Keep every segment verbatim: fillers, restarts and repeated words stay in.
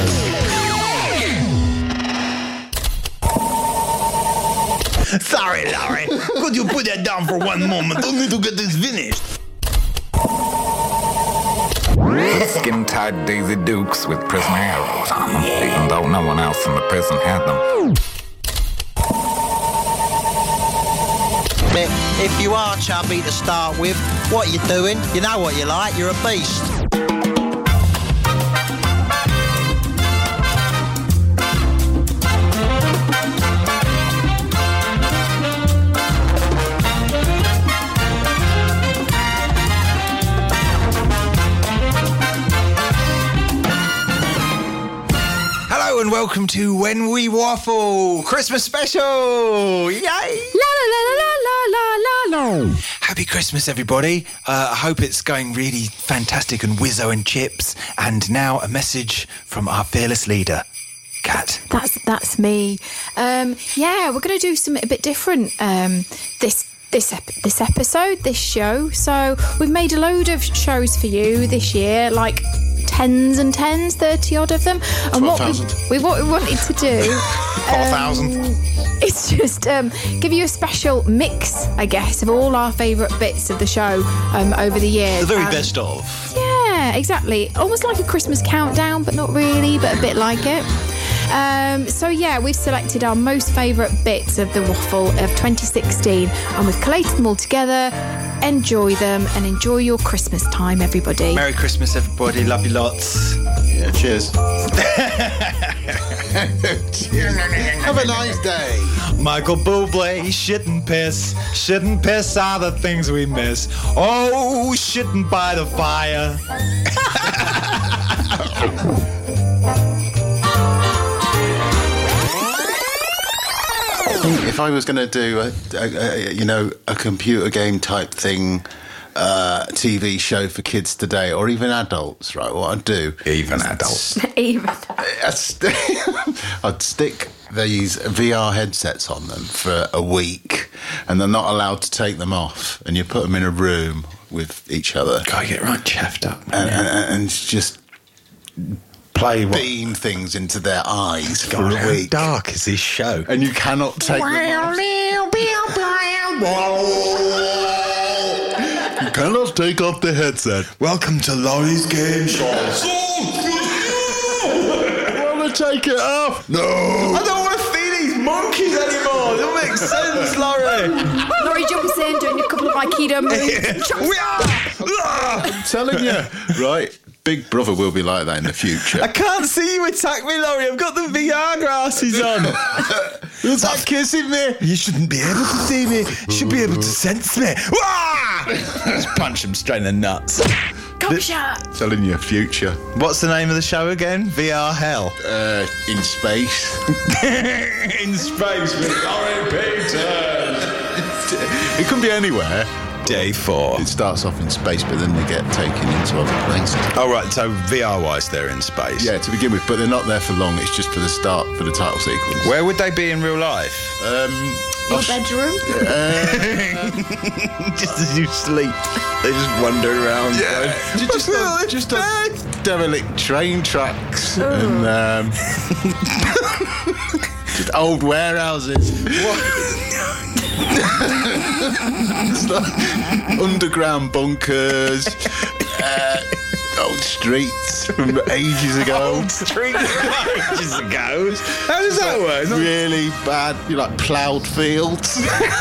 Sorry, Larry. Could you put that down for one moment? Only to get this finished. Skin-tight Daisy Dukes with prison arrows on them, even though no one else in the prison had them. If you are chubby to start with, what you doing? You know what you like, you're a beast. Hello and welcome to When We Waffle Christmas special. Yay! La la la la la la la la. Happy Christmas, everybody. Uh, I hope it's going really fantastic and whizzo and chips. And now a message from our fearless leader, Kat. That's that's me. Um, yeah, we're going to do something a bit different um, this this ep- this episode, this show. So we've made a load of shows for you this year, like tens and tens, thirty odd of them. And what we, we what we wanted to do, Four thousand. um, it's just um, give you a special mix, I guess, of all our favourite bits of the show um, over the years. The very Um, best of. Yeah, exactly. Almost like a Christmas countdown, but not really, but a bit like it. Um, so yeah, we've selected our most favourite bits of the waffle of twenty sixteen and we've collated them all together. Enjoy them and enjoy your Christmas time, everybody. Merry Christmas, everybody. Love you lots. Yeah, cheers. Have a nice day. Michael Bublé, shit and piss. Shit and piss are the things we miss. Oh, shitting by the fire. If I was going to do a, a, a, you know, a computer game type thing, uh, T V show for kids today, or even adults, right? What I'd do, Even adults. Even. I'd, st- I'd stick these V R headsets on them for a week, and they're not allowed to take them off. And you put them in a room with each other, Gotta get right chaffed up. and, and, and just Play what? beam things into their eyes for God, a how week. dark is this show? And you cannot take them off. You cannot take off the headset. Welcome to Laurie's Game Shows. I want to take it off. No. I don't want to see these monkeys anymore. It doesn't make sense, Laurie. Laurie jumps in, doing a couple of Aikido moves. We are. I'm telling you. Right. Big Brother will be like that in the future. I can't see you attack me, Laurie. I've got the V R glasses on. Who's that kissing me? You shouldn't be able to see me. You should be able to sense me. Wah! Just punch him straight in the nuts. Cop shot. Telling you, future. What's the name of the show again? V R Hell. Uh, in space. In space with Laurie Peters. It can be anywhere. Day four. It starts off in space, but then they get taken into other places. Oh, right. So V R-wise, they're in space. Yeah, to begin with, but they're not there for long. It's just for the start, for the title sequence. Where would they be in real life? Um, Your Aus- bedroom? Just as you sleep, they just wander around. Yeah, going, just on, just on derelict train tracks and um, just old warehouses. It's like underground bunkers, uh, old streets from ages ago. Old street ages ago. How does that work? Not- Really bad, you know, like ploughed fields.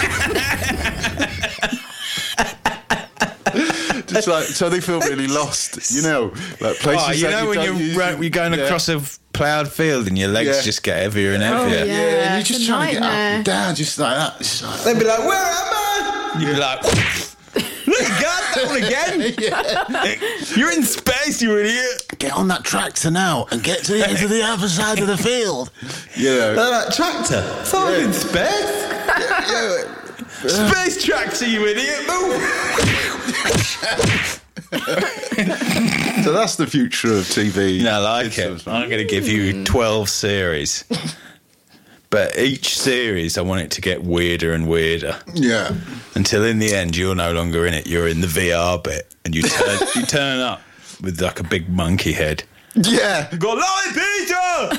Just like, so they feel really lost, you know, like places Oh, you that know you when don't you're, usually- ra- you're going yeah. across a ploughed field and your legs Yeah. just get heavier and Oh, heavier. yeah. Yeah, and you're it's just a trying to get up nightmare. and down, just like that. Just like, They'd be like, where am I? And you'd be like, look, you got that one again. You're in space, you idiot. get on that tractor now and get to the, to the other side of the field. You know. That tractor. I thought I'm in space. Yeah. Space tractor, you idiot. Move. So that's the future of T V. No, I like it. I'm going to give you twelve series. But each series, I want it to get weirder and weirder. Yeah. Until in the end, you're no longer in it. You're in the V R bit. And you turn, you turn up with like a big monkey head. Yeah. Go, Lolly Peter!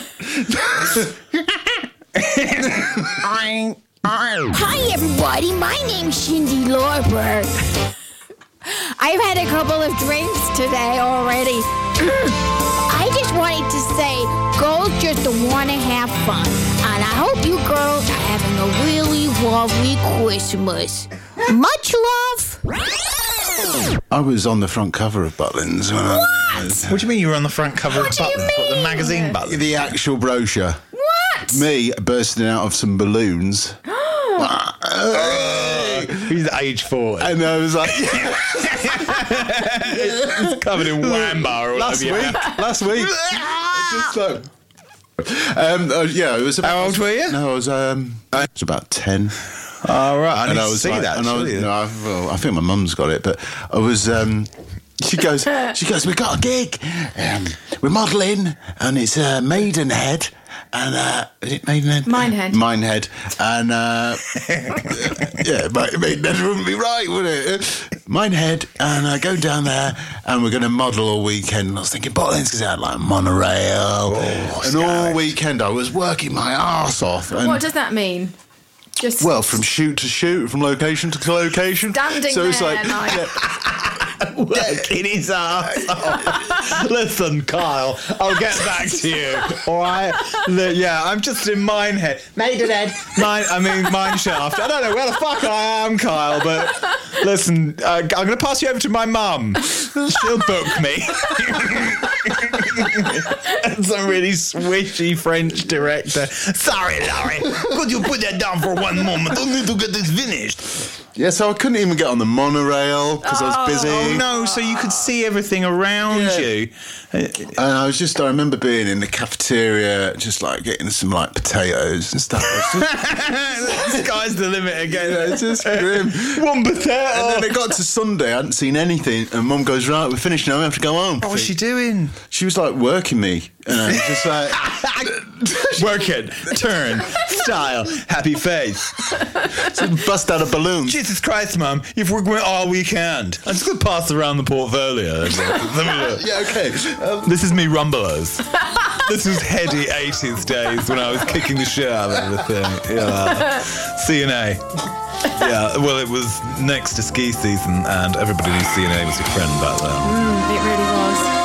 Hi, everybody. My name's Cindy Lauper. I've had a couple of drinks today already. I just wanted to say, girls just want to have fun. And I hope you girls are having a really lovely Christmas. Much love. I was on the front cover of Butlins. When What? I was, What do you mean you were on the front cover What of do you Butlins? What, the mean? magazine Butlins? the actual brochure. What? Me bursting out of some balloons. He's age four. And I was like, It's covered in wham bar all last over week, your head. last week. Just like, um, uh, yeah, it was about. How old were you? No, I was, um, I was about ten. Oh, right. I need And I to was see like, that. and I, was, surely. no, I, well, I think my mum's got it, but I was. Um, she goes, she goes. We got a gig. Um, we're modelling, and it's uh, Maidenhead. And uh, is it Maidenhead? Minehead. Minehead. And uh, yeah, Maidenhead wouldn't be right, would it? Minehead. And uh, go down there, and we're going to model all weekend. And I was thinking, Butlins, because it had like monorail. Oh, and all weekend I was working my arse off. And, What does that mean? Just well, from shoot to shoot, from location to location. standing so it's there, like, like- yeah, Working his ass off. Listen, Kyle, I'll get back to you. All right? Look, yeah, I'm just in Minehead. Maidenhead. Mine, I mean, Mineshaft. I don't know where the fuck I am, Kyle, but listen, uh, I'm going to pass you over to my mum. She'll book me. Some really swishy French director. Sorry, Larry. Could you put that down for one moment? I need to get this finished. yeah, so I couldn't even get on the monorail because I was busy. Oh no, so you could see everything around Yeah. you. And I was just, I remember being in the cafeteria, just like getting some like potatoes and stuff. It was just, The sky's the limit again. it's just grim. One potato. And then it got to Sunday, I hadn't seen anything, and Mum goes, right, we're finished now, we have to go home. What was she doing? She was like working me, and I was just like, Work it, turn, style, happy face. bust out a balloon. Jesus Christ, Mum, you've worked all weekend. I'm just going to pass around the portfolio. Yeah, okay. Um, This is me rumbelos. This was heady eighties days when I was kicking the shit out of everything. Yeah. C N A. Yeah, well, it was next to ski season, and everybody knew C N A was your friend back then. Mm, it really was.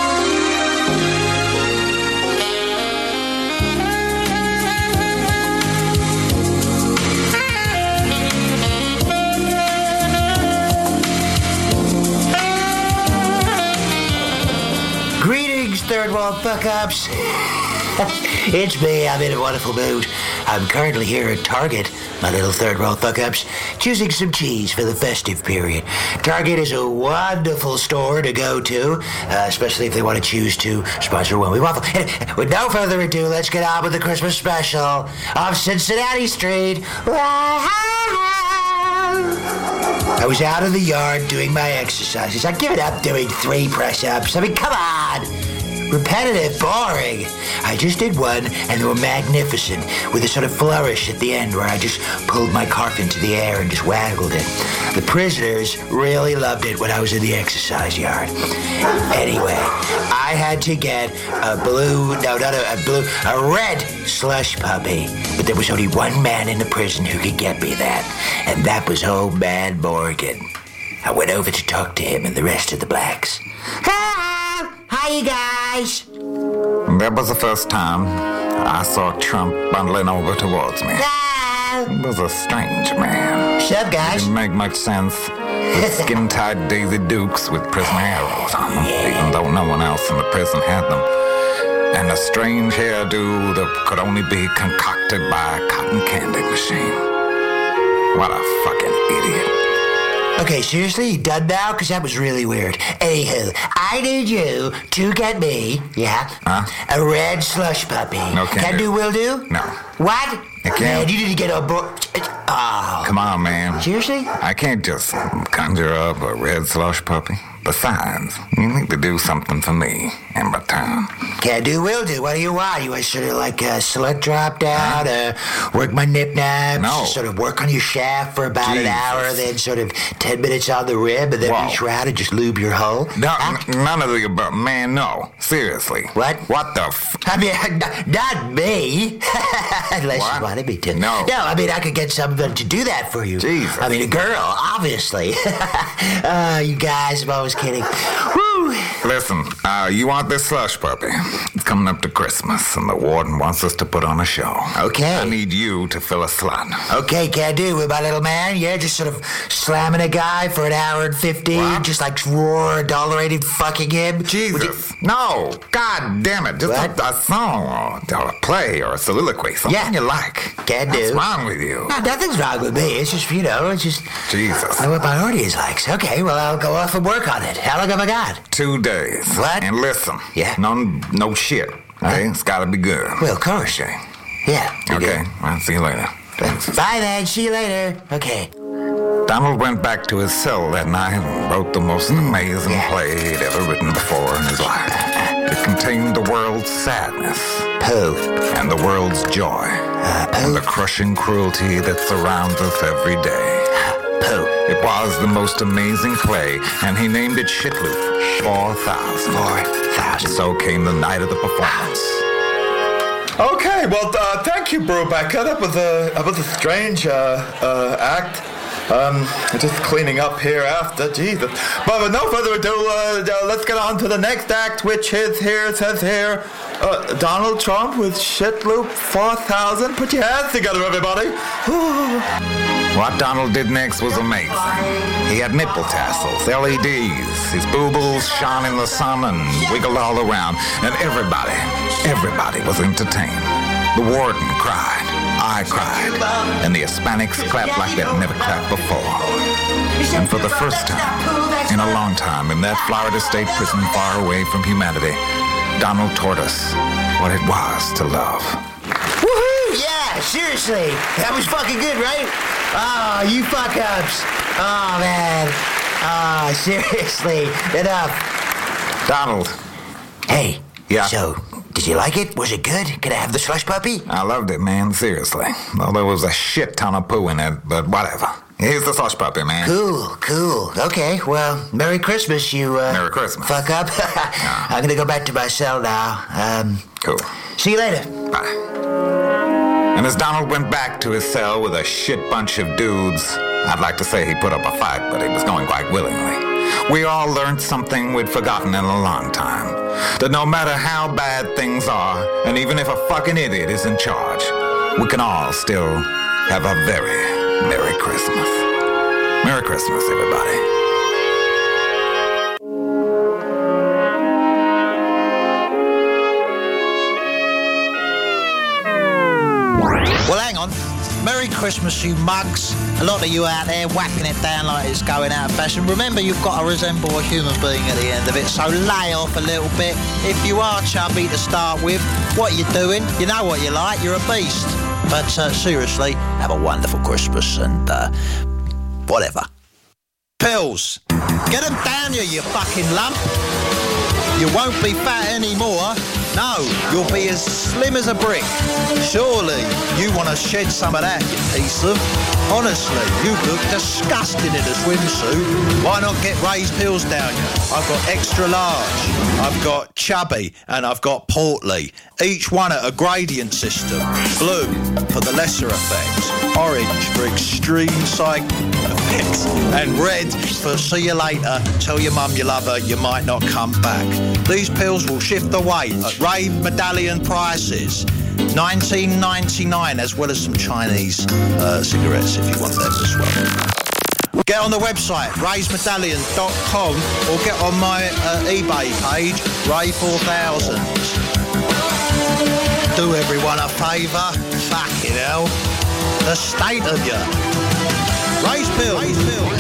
Greetings, third world fuck-ups. It's me, I'm in a wonderful mood. I'm currently here at Target, my little third world fuck-ups, choosing some cheese for the festive period. Target is a wonderful store to go to, uh, especially if they want to choose to sponsor One We Waffle. And with no further ado, let's get on with the Christmas special of Cincinnati Street. I was out in the yard doing my exercises. I'd give it up doing three press-ups. I mean, come on! Repetitive, boring. I just did one, and they were magnificent, with a sort of flourish at the end where I just pulled my carp into the air and just waggled it. The prisoners really loved it when I was in the exercise yard. Anyway, I had to get a blue, no, not a, a blue, a red slush puppy. But there was only one man in the prison who could get me that, and that was old man Morgan. I went over to talk to him and the rest of the blacks. Hello! Hi, you guys! That was the first time I saw Trump bundling over towards me. Hello! He was a strange man. What's up, guys? Didn't make much sense with skin-tight Daisy Dukes with prison arrows on them, even though no one else in the prison had them. And a strange hairdo that could only be concocted by a cotton candy machine. What a fucking idiot. Okay, seriously, you done now? Because that was really weird. Anywho, I need you to get me, yeah, Huh? a red slush puppy. No, can't Can do. do, will do? No. What? You Man, can't. you need to get on board. Oh, Come on, man. seriously? I can't just conjure up a red slush puppy. Besides, you need to do something for me in return. Can do, will do. What do you want? You want sort of like a slut drop down, uh, work my nip naps, No. sort of work on your shaft for about Jesus. an hour, then sort of ten minutes on the rib, and then Whoa. reach around and just lube your hole? No, Huh? n- none of the above. Man, no. Seriously. What? What the f... I mean, n- not me. Unless What? you wanted me to. No. No, I mean, I could get someone to do that for you. Jesus. I mean, a girl, obviously. uh, you guys, I'm always kidding. Woo! Listen, uh, you want this slush puppy? It's coming up to Christmas, and the warden wants us to put on a show. Okay. I need you to fill a slot. Okay, can do with my little man. Yeah, just sort of slamming a guy for an hour and fifteen, What? just like raw, adulterated fucking him. Would you- Jesus. No. God damn it. Just What? a, a song or, or a play or a soliloquy. Something Yeah. you like. Can What's do. wrong with you? No, nothing's wrong with me. It's just, you know, it's just Jesus. I know what my audience likes. Okay, well, I'll go off and work on it. How long have I got? Two days. What? And listen. Yeah. No, no shit. Okay? It's gotta be good. Well, of course. Okay. Yeah. you Okay. do. I'll see you later. Thanks. Bye then. See you later. Okay. Donald went back to his cell that night and wrote the most amazing yeah. play he'd ever written before in his life. It contained the world's sadness Pooh. and the world's joy and the crushing cruelty that surrounds us every day. Pooh. It was the most amazing play, and he named it Shitloop four thousand. Four thousand. So came the night of the performance. Okay, well, uh, thank you, Brubaker. That was a that was a strange uh, uh, act. Um, just cleaning up here after Jesus. But with no further ado, uh, uh, let's get on to the next act, which is here. It says here, uh, Donald Trump with Shitloop four thousand. Put your hands together, everybody. What Donald did next was amazing. He had nipple tassels, L E Ds. His boobles shone in the sun and wiggled all around. And everybody, everybody was entertained. The warden cried. I cried. And the Hispanics clapped like they'd never clapped before. And for the first time in a long time in that Florida State prison far away from humanity, Donald taught us what it was to love. Woohoo! Yeah, seriously. That was fucking good, right? Oh, you fuck ups. Oh, man. Oh, seriously. Enough. Donald, Hey. Yeah? So, did you like it? Was it good? Could I have the slush puppy? I loved it, man, seriously. Though there was a shit ton of poo in it, but whatever. Here's the slush puppy, man. Cool, cool. Okay, well, Merry Christmas, you, uh... Merry Christmas. Fuck up. I'm gonna go back to my cell now. Um, Cool. see you later. Bye. And as Donald went back to his cell with a shit bunch of dudes, I'd like to say he put up a fight, but he was going quite willingly. We all learned something we'd forgotten in a long time. That no matter how bad things are, and even if a fucking idiot is in charge, we can all still have a very Merry Christmas. Merry Christmas, everybody. Well, hang on. Merry Christmas, you mugs. A lot of you out there whapping it down like it's going out of fashion. Remember, you've got to resemble a human being at the end of it, so lay off a little bit. If you are chubby to start with, what you're doing, you know what you're like, you're a beast. But uh, seriously, have a wonderful Christmas and uh, whatever. Pills. Get them down you, you fucking lump. You won't be fat anymore. No, you'll be as slim as a brick. Surely you want to shed some of that, you piece of... Honestly, you look disgusting in a swimsuit. Why not get raised pills down you? I've got extra large, I've got chubby, and I've got portly. Each one at a gradient system. Blue for the lesser effects, orange for extreme side effects, and red for see you later, tell your mum you love her, you might not come back. These pills will shift the weight at rave medallion prices. nineteen ninety-nine, as well as some Chinese uh, cigarettes if you want them as well. Get on the website, raise medallion dot com, or get on my uh, eBay page, Ray four thousand. Do everyone a favour. Fucking hell. The state of you. Raise pills. Raise pills.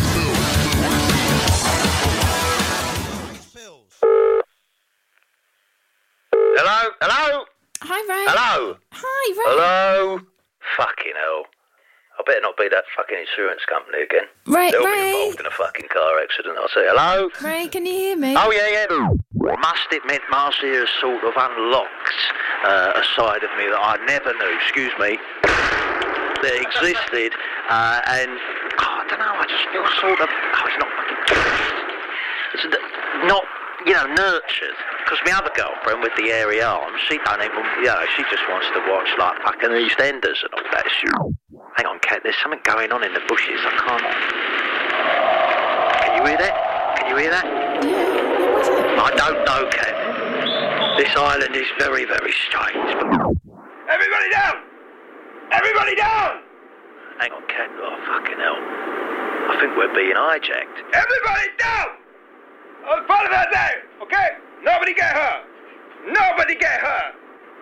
Hello? Hello? Hi, Ray. Hello? Hi, Ray. Hello? Fucking hell. I better not be that fucking insurance company again. Ray, They'll Ray. be involved in a fucking car accident. I'll say hello. Ray, can you hear me? Oh, yeah, yeah. Must admit, Marcy has sort of unlocked uh, a side of me that I never knew, excuse me, that existed. Uh, and, oh, I don't know, I just feel sort of, oh, it's not fucking, it's not, you know, nurtured. Because my other girlfriend with the hairy arms, she don't even, you know, she just wants to watch, like, fucking EastEnders and all that shit. Hang on, Kat, there's something going on in the bushes. I can't... Can you hear that? Can you hear that? I don't know, Kat. This island is very, very strange. Everybody down! Everybody down! Hang on, Kat. Oh, fucking hell. I think we're being hijacked. Everybody down! Oh, follow that down, okay? Nobody get hurt. Nobody get hurt.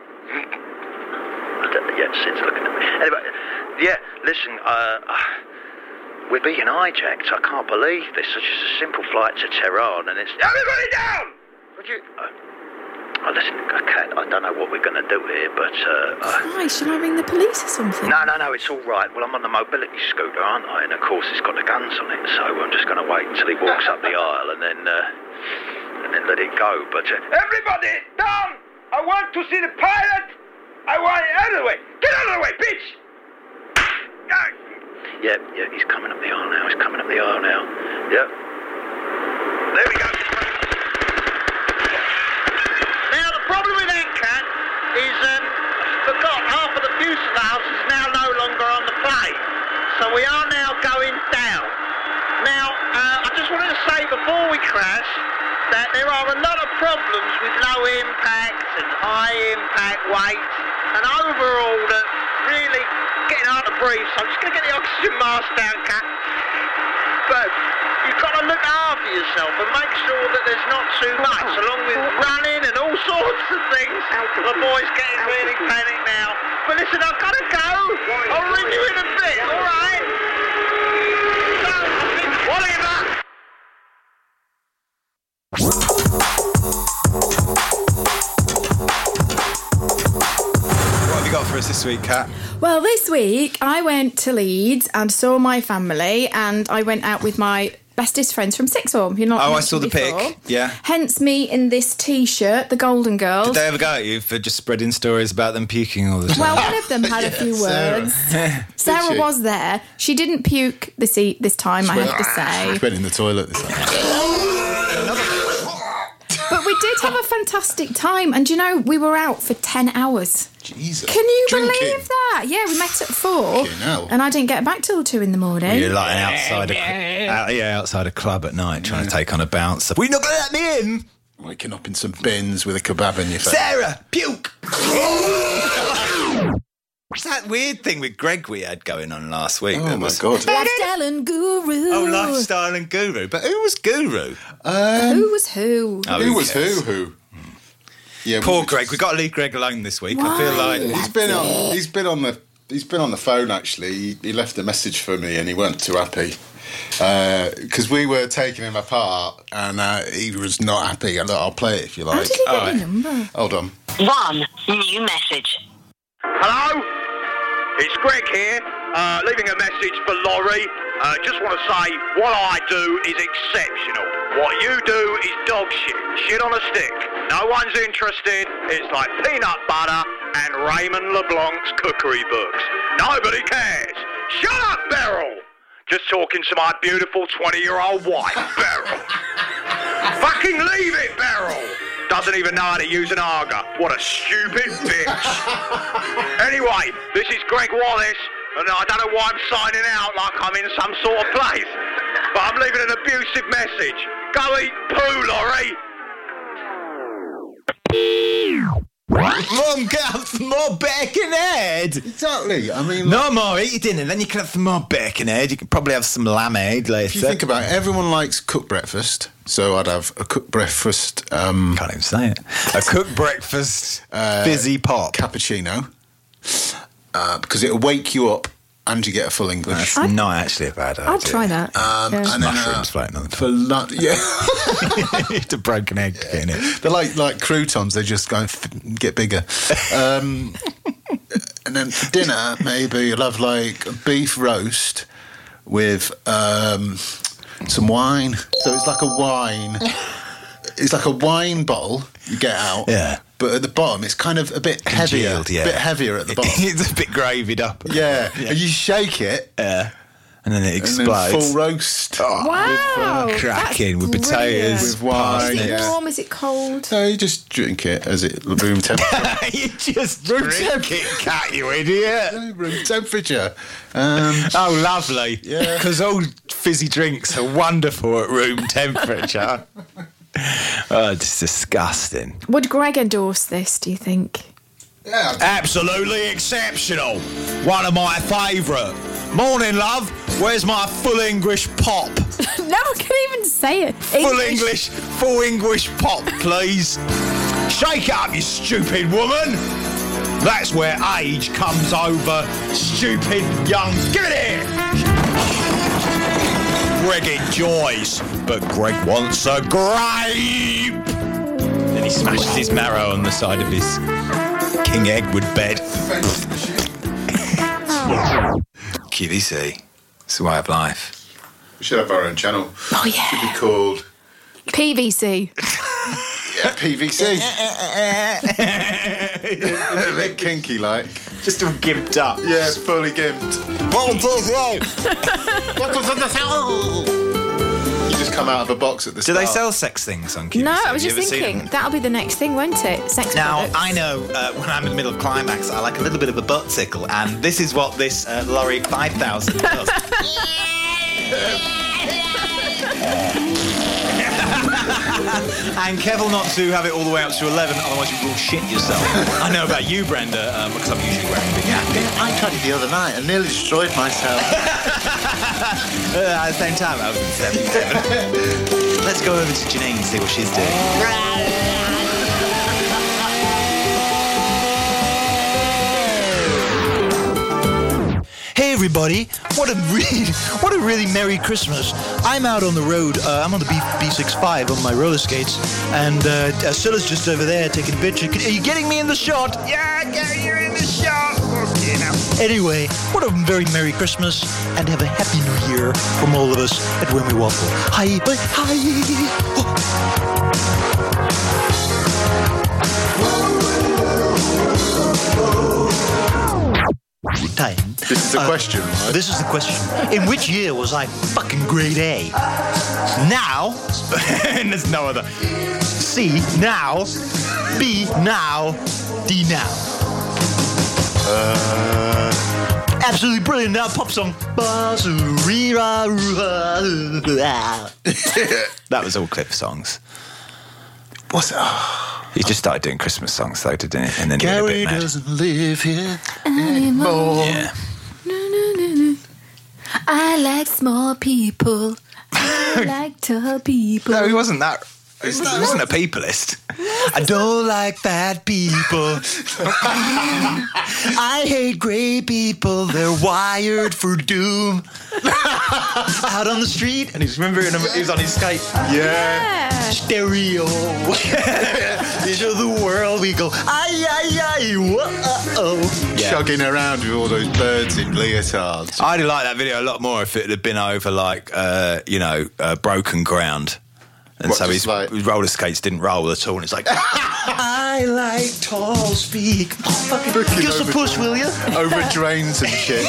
I don't, yeah, Sid's looking at me. Anyway, yeah, listen, uh, we're being hijacked. I can't believe this. It's just a simple flight to Tehran, and it's... Everybody down! Would you... Uh, oh, listen, I can't... I don't know what we're going to do here, but... Uh, Why? Shall I ring the police or something? no, no, no, it's all right. Well, I'm on the mobility scooter, aren't I? And, of course, it's got the guns on it, so I'm just going to wait until he walks up the aisle and then... Uh, and then let it go, but... Uh, Everybody down! I want to see the pilot! I want it out of the way! Get out of the way, bitch! Yeah, yeah, he's coming up the aisle now. He's coming up the aisle now. Yeah. There we go. Now, the problem with that cat is, um, forgot half of the fuselage is now no longer on the plane. So we are now going down. Now, uh, I just wanted to say before we crash that there are a lot of problems with low impact and high impact weight, and overall that really getting hard to breathe, so I'm just going to get the oxygen mask down, Kat. But you've got to look after yourself and make sure that there's not too much, along with running and all sorts of things. The boy's getting really panicked now. But listen, I've got to go. I'll ring you in a bit, all right? So, whatever. What have you got for us this week, Kat? Well, this week I went to Leeds and saw my family, and I went out with my bestest friends from sixth form. You're not. Oh, I saw the before. pic. Yeah. Hence me in this T-shirt, the Golden Girls. Did they ever go at you for just spreading stories about them puking all the time? Well, one of them had a few Sarah. words. Sarah was there. She didn't puke this e- this time, I have to say. She went in the toilet this time. But we did have a fantastic time, and you know, we were out for ten hours. Jesus. Can you Drinking. believe that? Yeah, we met at four, Fucking hell. and I didn't get back till two in the morning. You're like outside a, out, yeah, outside a club at night trying to take on a bouncer. We're not going to let me in! Waking up in some bins with a kebab in your face. Sarah, puke! What's that weird thing with Greg we had going on last week? Oh, that my was, God. Lifestyle and Guru. Oh, Lifestyle and Guru. But who was Guru? Um, Who was who? Oh, who was cares? who? Who? Yeah, Poor we- Greg. We've got to leave Greg alone this week. I feel like... He's been on. He's been on the. He's been on the phone actually. He, he left a message for me, and he weren't too happy because uh, we were taking him apart, and uh, he was not happy. Look, I'll play it if you like. How did he get All your right. number? Hold on. One new message. Hello? It's Greg here, uh, leaving a message for Laurie. Uh, just want to say, what I do is exceptional. What you do is dog shit. Shit on a stick. No one's interested. It's like peanut butter and Raymond LeBlanc's cookery books. Nobody cares. Shut up, Beryl! Just talking to my beautiful twenty-year-old wife, Beryl. Fucking leave it, Beryl! Doesn't even know how to use an auger. What a stupid bitch. Anyway, this is Greg Wallace, and I don't know why I'm signing out like I'm in some sort of place, but I'm leaving an abusive message. Go eat poo, Laurie. Mum, get up some more bacon head. Exactly. I mean, No more, eat your dinner, then you can have some more bacon head. You can probably have some lamb head later. if you think about it, everyone likes cooked breakfast, so I'd have a cooked breakfast um, Can't even say it. A cooked breakfast fizzy pop. cappuccino uh, because it'll wake you up and you get a full English. That's not actually a bad idea. I'd try that. Um, Yeah. and then, Mushrooms uh, floating on the top. for lunch, yeah. Just a broken egg in it. They're like like croutons. They just go and f- get bigger. Um, And then for dinner, maybe you'll have like a beef roast with um, some wine. So it's like a wine. It's like a wine bottle you get out. Yeah. But at the bottom, it's kind of a bit heavier. Congealed, yeah. A bit heavier at the bottom. It's a bit gravied up. Yeah. And you shake it. Yeah. And then it And explodes. then full roast. Oh, Wow. with, uh, cracking with that's potatoes, brilliant. With wine, Is it yeah. warm? Is it cold? No, you just drink it as it room temperature. you just drink it, cat, you idiot. room temperature. Um, Oh, lovely. Yeah. Because all fizzy drinks are wonderful at room temperature. Oh, it's disgusting. Would Greg endorse this, do you think? yeah. Absolutely exceptional. One of my favourite. Morning, love. Where's my full English pop? No one can even say it. Full English, full English pop, please. Shake it up, you stupid woman. That's where age comes over stupid young. Give it here. Greg enjoys, but Greg wants a grape. Then he smashes his marrow on the side of his King Edward bed. Q V C. It's the way of life. We should have our own channel. Oh, It should yeah. be called P V C. yeah, P V C. A bit kinky like. Just all gimped up. Yeah, it's fully gimped. You just come out of a box at the Do start. they sell sex things on Q V C? No, I Have was you just ever seen thinking them? that'll be the next thing, won't it? Sex Now, products. I know uh, when I'm in the middle of climax, I like a little bit of a butt tickle, and this is what this uh, Lorry five thousand does. And careful not to have it all the way up to eleven, otherwise you will shit yourself. I know about you, Brenda, um, because I'm usually wearing a big hat. I tried it the other night and nearly destroyed myself. Uh, at the same time, I was seventy-seven. Let's go over to Janine and see what she's doing. Hey everybody! What a really, what a really Merry Christmas! I'm out on the road. Uh, I'm on the B sixty-five on my roller skates, and uh, Silla's just over there taking a picture. Are you getting me in the shot? Yeah, get you in the shot. Okay, now. Anyway, what a very Merry Christmas, and have a Happy New Year from all of us at When We Waffle. Hi, bye, hi. Time. This is a Uh, question, right? This is the question. In which year was I fucking grade A? Now, And there's no other. C, now, B, now, D, now. Uh, Absolutely brilliant. Now, pop song. That was all Cliff songs. what's it? Oh, He just started doing Christmas songs, though, didn't he? And then he got a Gary bit mad. doesn't live here anymore. Yeah. I like small people. I like tall people. No, he wasn't that. He wasn't, he wasn't a peopleist. I don't like fat people. I hate gray people. They're wired for doom. Out on the street, and he's remembering him. He was on his skate. Yeah. Stereo. Into the world we go. Ay ay ay. Whoa. Chugging around with all those birds in leotards. I'd like that video a lot more if it had been over, like, uh, you know, uh, broken ground. And What, so just his, like- his roller skates didn't roll at all. And it's like, I like tall speak. Oh, fucking Looking give us a over- push, will you? Over drains and shit.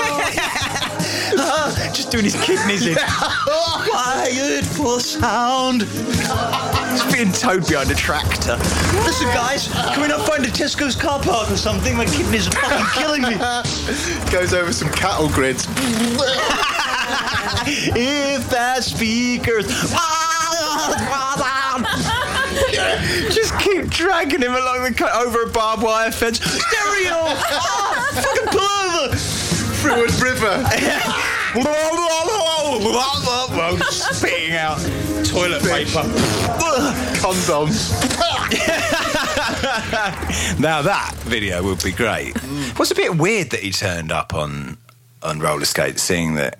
just doing his kidneys in. Quiet for sound. He's being towed behind a tractor. Listen, guys, can we not find a Tesco's car park or something? My kidneys are fucking killing me. Goes over some cattle grids. If that speaker's... Just keep dragging him along the cut over a barbed wire fence. Stereo! Ah, fucking pull over! Through a river. Spitting out toilet paper. Condoms. Now that video would be great. It was a bit weird that he turned up on on roller skates, seeing that.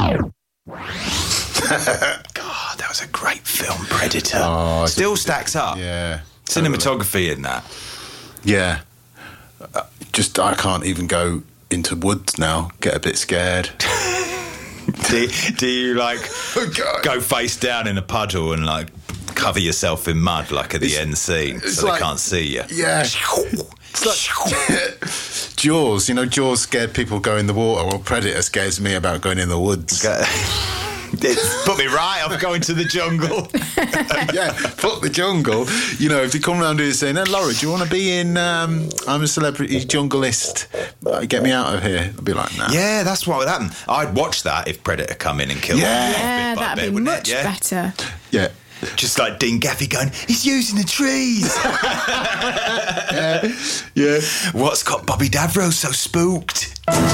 God, that was a great film, Predator. Oh, it's Still stacks up. Yeah. Cinematography in that. Yeah. Uh, just, I can't even go into woods now. Get a bit scared. do, do you, like, Oh, God. go face down in a puddle and, like, cover yourself in mud, like at the It's- end scene, it's so like- they can't see you? Yeah. It's like Jaws. You know, Jaws scared people go in the water. Well, Predator scares me about going in the woods. It's put me right off going to the jungle. Yeah, fuck the jungle. You know, if you come round here saying, "Hey, Laura, do you want to be in um, I'm a Celebrity Junglist? Uh, get me out of here." I'd be like, nah. Yeah, that's what would happen. I'd watch that if Predator come in and killed Yeah. me. Yeah, bit by that'd bit, be wouldn't much it? Yeah. better. Yeah. Just like Dean Gaffey going, he's using the trees. Yeah. Yeah. What's got Bobby Davro so spooked?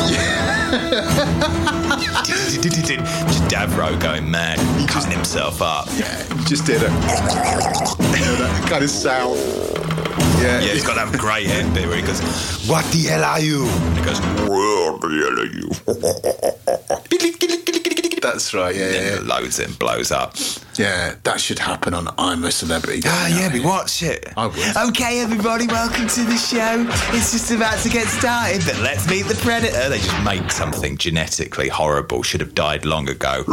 Just Davro going mad, cutting himself up. Yeah. Just did it. You know, that kind of sound. Yeah. Yeah, he's got that great end bit where he goes, "What the hell are you?" And he goes, "What the hell are you?" That's right. Yeah. Then Yeah. it loads it and blows up. Yeah. That should happen on I'm a Celebrity. Ah, yeah, we watch it. I would. Okay, everybody, welcome to the show. It's just about to get started, but let's meet the Predator. They just make something genetically horrible, should have died long ago.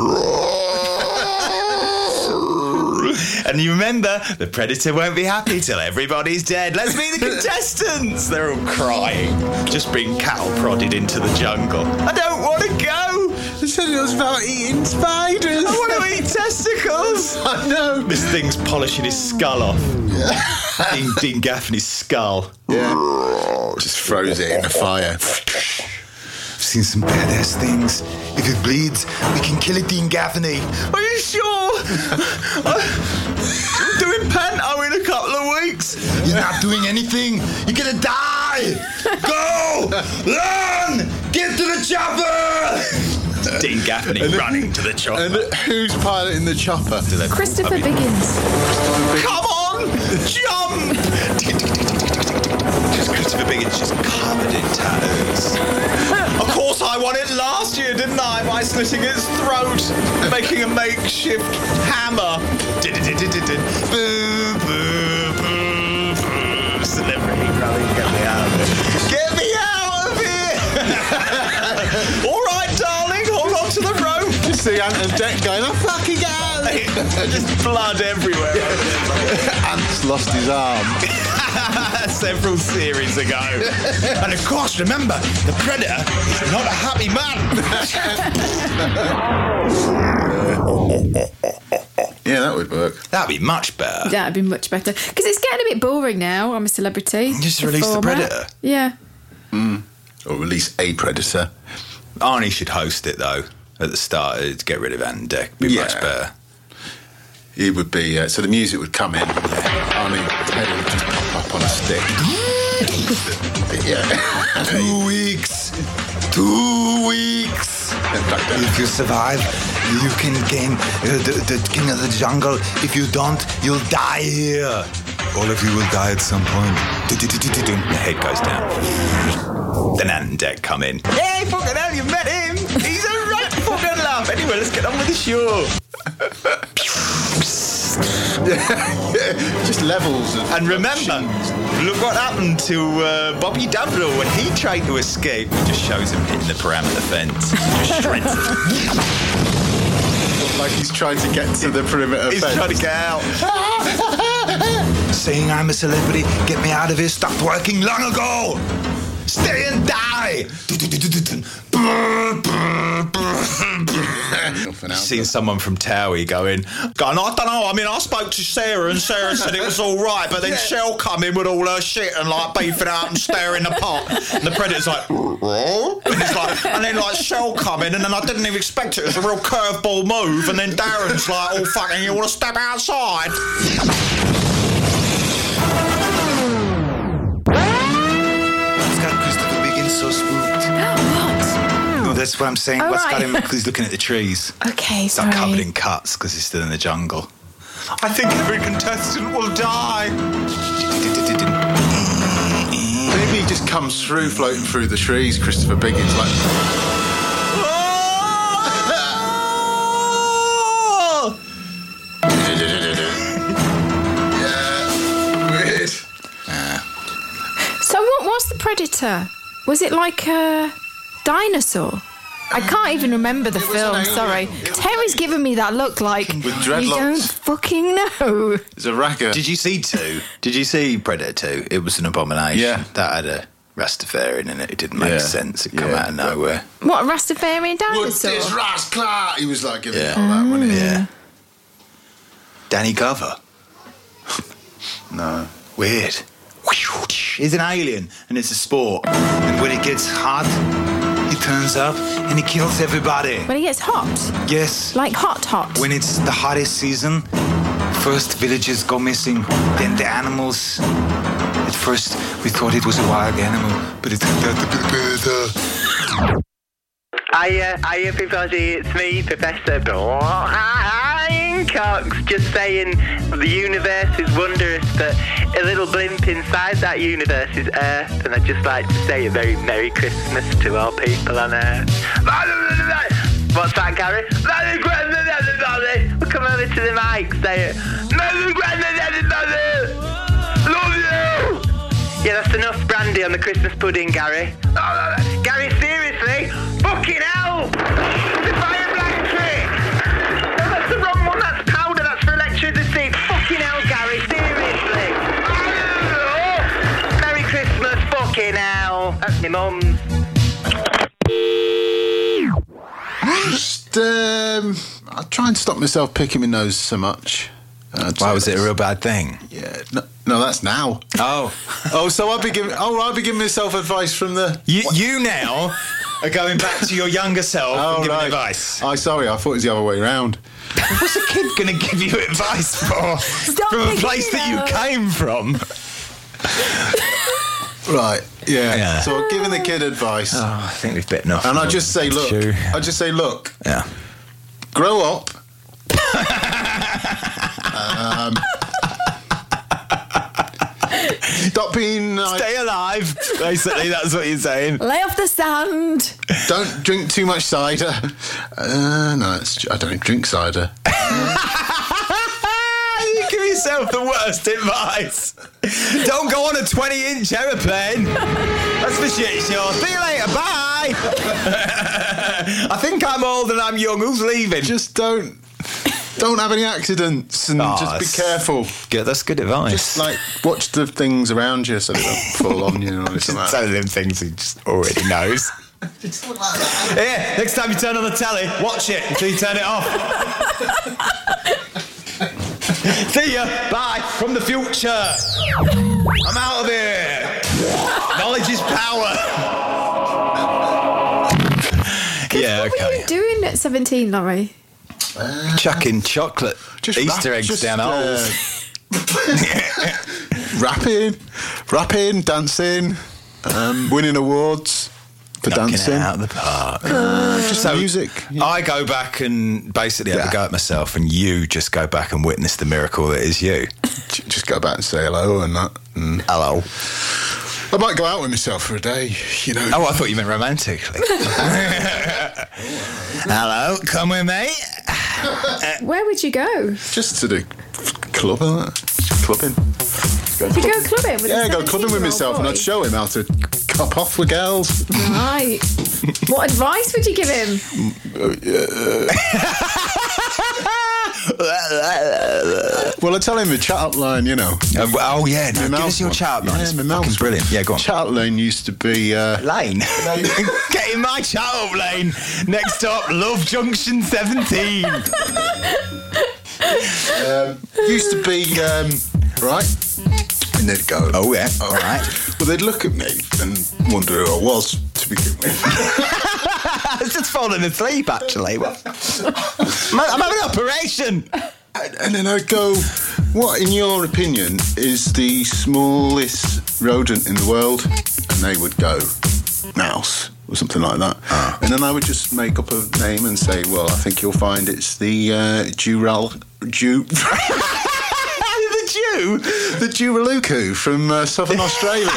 And you remember, the Predator won't be happy till everybody's dead. Let's meet the contestants. They're all crying, just being cattle prodded into the jungle. I don't want to go. They said it was about eating spiders. I want to eat testicles. I know. This thing's polishing his skull off. Dean, Dean Gaffney's skull. Yeah. Just throws it in the fire. I've seen some badass things. If it bleeds, we can kill it, Dean Gaffney. Are you sure? I'm doing panto in a couple of weeks. You're not doing anything. You're gonna die. Go! Run! Get to the chopper! Dean Gaffney running to the chopper. And who's piloting the chopper? Christopher Biggins. Come on! Jump! Just Christopher Biggins just covered in tattoos. Of course I won it last year, didn't I? By slitting its throat, making a makeshift hammer. Boo, boo, boo, boo. Celebrity growing, get me out of here. Get me out of here! All right, darling, hold on to the rope. Just see Ant and Dec going, "I'm fucking out." Just blood everywhere. Ant's lost his arm. Several series ago. And of course, remember, the Predator is not a happy man. Yeah, that would work. That'd be much better. That'd be much better. Because it's getting a bit boring now. I'm a Celebrity. Just release the format. Predator. Yeah. Or release a Predator. Arnie should host it, though, at the start to get rid of Ant and Dec. Be Yeah. much better. It would be, uh, so the music would come in. Arnie's head would just pop up on a stick. Yeah. Two weeks. Two weeks. If you survive, you can gain uh, the, the king of the jungle. If you don't, you'll die here. All of you will die at some point. The head goes down. Then Ant and Dec come in. Hey, fucking hell, you met him. He's a right fucking laugh. Anyway, let's get on with the show. Just levels of. And remember, look what happened to uh, Bobby Davro when he tried to escape. It just shows him hitting the perimeter fence. Just shreds it. Like he's trying to get to the perimeter He's fence. trying to get out. Saying I'm a celebrity, get me out of here, stopped working long ago. Stay and die. You've seen someone from Towie going, going, I don't know, I mean, I spoke to Sarah and Sarah said it was all right, but then Shell come in with all her shit and like beefing out and stirring the pot. And the Predator's like, what? And, he's like, and then like Shell come in and then I didn't even expect it. It was a real curveball move. And then Darren's like, oh, fucking, you want to step outside? What's got Christopher Biggins so spooked? What? No, that's what I'm saying. Oh, What's right. got him? Because he's looking at the trees. Okay, He's not covered sorry. in cuts because he's still in the jungle. I think every contestant will die. Maybe he just comes through, floating through the trees, Christopher Biggins, like. So what? What's the predator? Was it like a dinosaur? I can't even remember the It was film, an alien. sorry. Terry's giving me that look like With you dreadlocks. don't fucking know. It's a racket. Did you see two? Did you see Predator two? It was an abomination. Yeah. That had a Rastafarian in it. It didn't make Yeah. sense. It come Yeah. out of nowhere. What, a Rastafarian Would dinosaur? this rascal? He was like giving Yeah. it all that, wasn't he? Yeah. Danny Glover. No. Weird. He's an alien and it's a sport. And when it gets hot, he turns up and he kills everybody. When it gets hot? Yes. Like hot, hot? When it's the hottest season, first villagers go missing, then the animals. At first, we thought it was a wild animal, but it turned out to be a predator. Hiya, hiya everybody, it's me, Professor Brian Cox, just saying the universe is wondrous, but a little blimp inside that universe is Earth, and I'd just like to say a very Merry Christmas to all people on Earth. What's that, Gary? Merry Christmas, everybody! Well, come over to the mic, say it. Merry Christmas, everybody! Love you! Yeah, that's enough brandy on the Christmas pudding, Gary. Oh, Gary, seriously? Fucking hell! The fire blanket! No, that's the wrong one. That's powder. That's for electricity. Fucking hell, Gary, seriously. Oh, Merry Christmas, fucking hell. That's my mum's. Just, um, I try and stop myself picking my nose so much. Uh, Why was it a real bad thing? Yeah, no, no, that's now. Oh. Oh, so I'll be giving. Oh, I'll be giving myself advice from the. You, you now are going back to your younger self Oh, and giving right. advice. Oh, sorry, I thought it was the other way around. What's a kid going to give you advice for? Stop from a picking place it that you up. came from? Right. Yeah. Yeah. So I'm giving the kid advice, Oh, I think we've bitten off. and I just say, look. True. I just say, look. Yeah. Grow up. um, stop being. Uh, Stay alive. Basically, that's what you're saying. Lay off the sand. don't drink too much cider. Uh, no, it's, I don't drink cider. You give yourself the worst advice. Don't go on a twenty-inch aeroplane. That's for shit show. See you later. Bye. I think I'm old and I'm young. Who's leaving? Just don't. Don't have any accidents, and Oh, just be it's- careful. Good. That's good advice. Just like watch the things around you so they don't fall on you. Or anything like Just that. tell them things he just already knows. Yeah, next time you turn on the telly, watch it until you turn it off. See ya. Bye. From the future. I'm out of here. Knowledge is power. Yeah, What were okay. you doing at seventeen, Laurie? Chucking chocolate Just Easter rap- eggs just, down uh, holes. rapping, rapping, dancing, um, winning awards for Knocking dancing. it out of the park. Just So, music. I go back and basically have Yeah. a go at myself, and you just go back and witness the miracle that is you. J- Just go back and say hello and that. And Hello. I might go out with myself for a day, you know. Oh, I thought you meant romantically. Hello, come with me. Where would you go? Just to the club and that. Clubbing. Go You go clubbing with Yeah, a go clubbing with seventeen-year-old myself, and boy? I'd show him how to cop off with girls. Right. What advice would you give him? Well, I tell him the chat up line, you know. Uh, oh yeah, no, My give mouth us your one. chat line. Yeah, It's my fucking mouth brilliant. Yeah, go on. Chat up line used to be. Uh, Lane. Get in my chat up lane. Next up, Love Junction seventeen. um, used to be um, right, and they'd go. Oh yeah, all right. Well, they'd look at me and wonder who I was to begin with. I was just falling asleep actually. What? I'm having an operation. And, and then I'd go, what, in your opinion, is the smallest rodent in the world? And they would go, mouse, or something like that. Ah. And then I would just make up a name and say, well, I think you'll find it's the uh, Dural... Ju- The Jew. the Juraluku from uh, Southern Australia.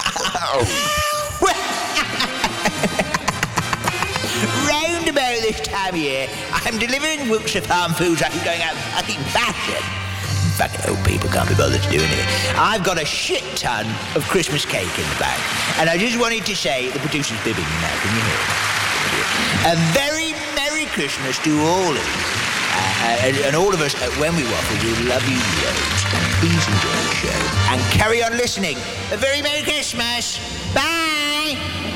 Round about this time of year, I'm delivering Wiltshire Farm foods like I'm going out fucking fashion. fucking old people can't be bothered to do anything. I've got a shit ton of Christmas cake in the bag. And I just wanted to say, the producer's bibbing me now, can you hear it? A very Merry Christmas to all of you. Uh, and, and all of us at When We Waffle, we love you loads. And please enjoy the show. And carry on listening. A very Merry Christmas. Bye.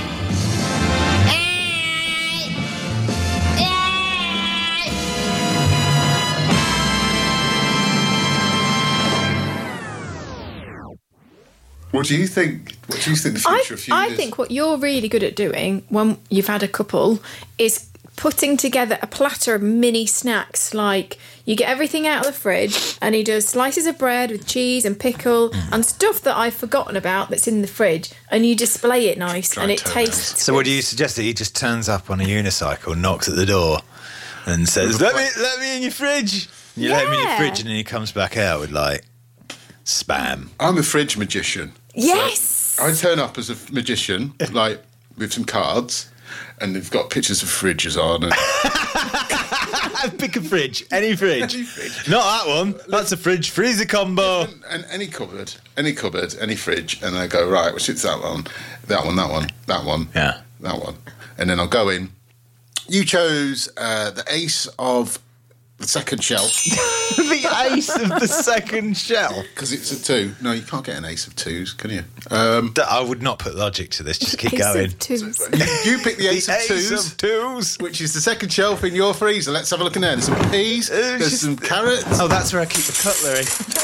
What do you think? What do you think the I, future of food I is? think what you're really good at doing when you've had a couple is putting together a platter of mini snacks. Like, you get everything out of the fridge and he does slices of bread with cheese and pickle mm. and stuff that I've forgotten about that's in the fridge, and you display it nice Dry and it tastes So good. what do you suggest? That he just turns up on a unicycle, knocks at the door and says, let me let me in your fridge. You Yeah. let him in your fridge and then he comes back out with like spam. I'm a fridge magician. Yes. So I turn up as a magician, like with some cards, and they've got pictures of fridges on. And Pick a fridge, any fridge. Any fridge. Not that one. That's a fridge freezer combo. And, and any cupboard, any cupboard, any fridge, and I go, right, which is that one, that one, that one, that one, Yeah. that one, and then I'll go in. You chose uh, the ace of the second shelf The ace of the second shell. because it's a two. No, you can't get an ace of twos, can you? Um, D- I would not put logic to this. Just keep Ace going. of twos. you, you pick the ace, The of, twos, ace of twos. which is the second shelf in your freezer. Let's have a look in there. There's some peas. There's just- some carrots. Oh, that's where I keep the cutlery.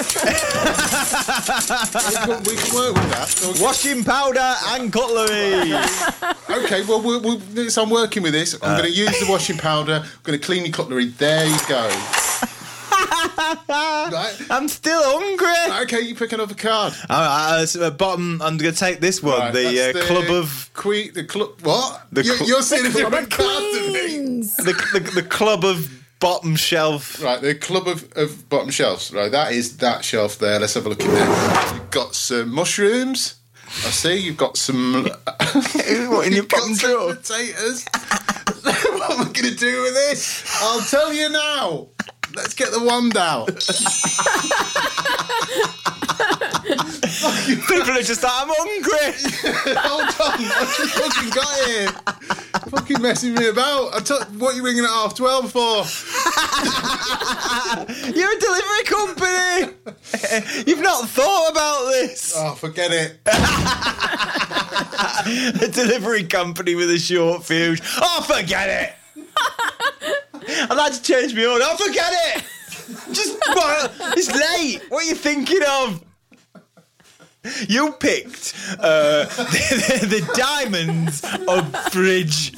we, can, we can work with that. Washing powder and cutlery. Okay, well, we'll, we'll so I'm working with this. I'm going to use the washing powder. I'm going to clean your cutlery. There you go. Right. I'm still hungry. Okay, you pick another card. Uh, uh, so, uh, bottom. I'm going to take this one. Right, the, uh, that's club of queen. The club. What? The you're, cl- you're seeing a Club different of card than me. Queens. the, the the club of bottom shelf. Right, the club of, of bottom shelves. Right, that is that shelf there. Let's have a look in there. You've got some mushrooms. I see. You've got some. What in your You've got bottom some drawer? potatoes. What am I going to do with this? I'll tell you now. Let's get the wand out. People are just like, I'm hungry. Hold on, I just fucking got here. Fucking messing me about. I t- what are you ringing at half twelve for? You're a delivery company. You've not thought about this. Oh, forget it. A delivery company with a short fuse. Oh, forget it. I'd like to change my order. Oh, forget it. Just, what? It's late. What are you thinking of? You picked uh, the, the, the diamonds of fridge.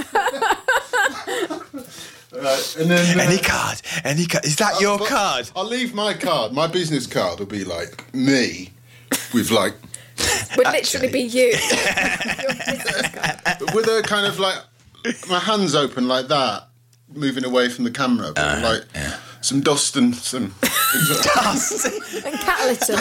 Right, and then uh, Any card? Any card? Is that your but card? I'll leave my card. My business card will be like me, with like Would literally be you. with a kind of like my hands open like that, moving away from the camera, but like yeah. some dust and some Dust. And cat litter.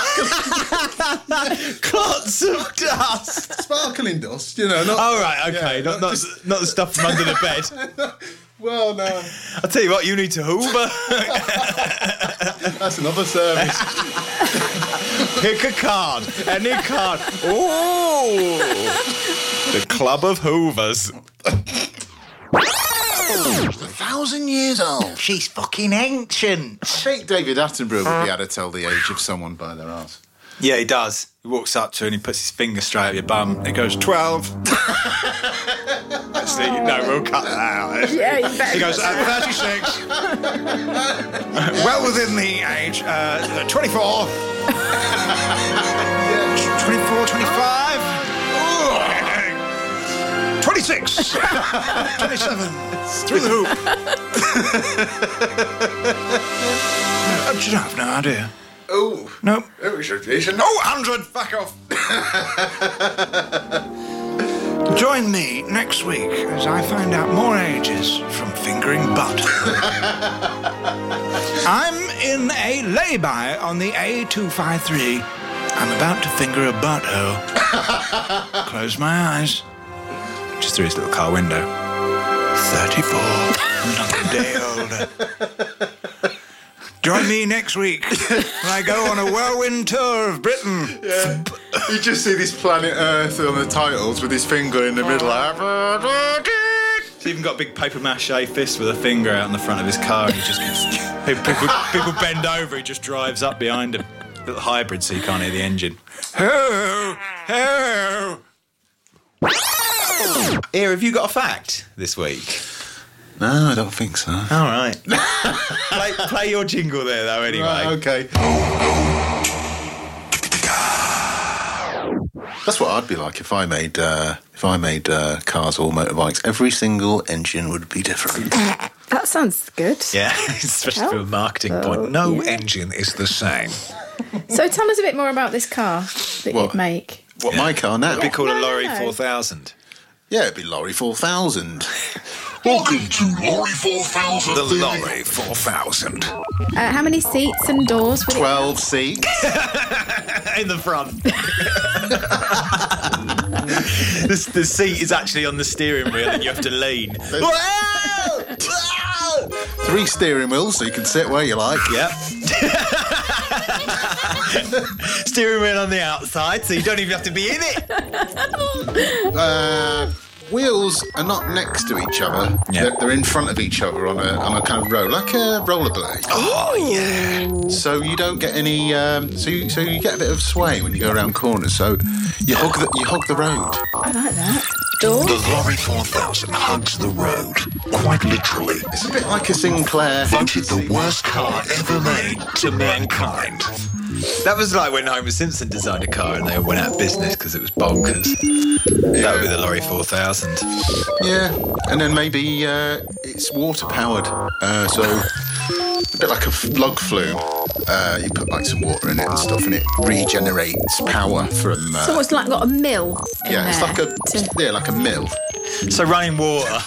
Clots of dust. sparkling dust. You know, not. Oh, right, okay. Yeah, not, not not, just- not the stuff from under the bed. Well, no, I'll tell you what, you need to hoover. that's another service. Pick a card. Any card. Ooh. The Club of Hoovers. A thousand years old. She's fucking ancient. I think David Attenborough would be able to tell the age of someone by their arse. Yeah, he does. He walks up to her and he puts his finger straight up your bum. He goes, twelve. Actually, no, we'll cut that out. Yeah, you better. He goes, uh, thirty-six. Well within the age. Uh, twenty-four. twenty-four, twenty-five. twenty-six. twenty-seven. Through the hoop. I just have no idea. Oh, Nope. it should be. No, one hundred. Fuck off. Join me next week as I find out more ages from fingering butt. I'm in a lay-by on the A two five three. I'm about to finger a butthole. Close my eyes. Just through his little car window. thirty-four. Another day older. Join me next week when I go on a whirlwind tour of Britain. Yeah. You just see this Planet Earth on the titles with his finger in the middle. He's even got a big paper mache fist with a finger out in the front of his car, and he just keeps, people, people bend over, he just drives up behind him. Little hybrid, so you can't hear the engine. Ho, ho. Here, have you got a fact this week? No, I don't think so. All right. play, play your jingle there, though, anyway. Right, okay. That's what I'd be like if I made uh, if I made uh, cars or motorbikes. Every single engine would be different. That sounds good. Yeah, especially from a marketing point. No engine is the same. So tell us a bit more about this car that What? you'd make. What, my car now? It'd be called No, a no, Lorry no. four thousand. Yeah, it'd be Lorry four thousand. Welcome to Lorry four thousand. The Lorry four thousand. Uh, how many seats and doors would it have? twelve seats. In the front. this, the seat is actually on the steering wheel and you have to lean. Three steering wheels so you can sit where you like. Yep. Steering wheel on the outside so you don't even have to be in it. Uh, wheels are not next to each other. Yeah. They're, they're in front of each other on a on a kind of row, like a rollerblade. Oh, yeah. So you don't get any. Um, so you so you get a bit of sway when you go around corners. So you hug the you hug the road. I like that. Doors? The Lorry four thousand hugs the road, quite literally. It's a bit like a Sinclair. Voted the worst car ever made to mankind. That was like when Homer Simpson designed a car and they went out of business because it was bonkers. That would be the Lorry four thousand. Yeah, and then maybe uh, it's water powered. Uh, so a bit like a log flume. Uh, you put like some water in it and stuff, and it regenerates power from. Uh, So it's like got a mill in yeah, it's there like a to- yeah, like a mill. So running water.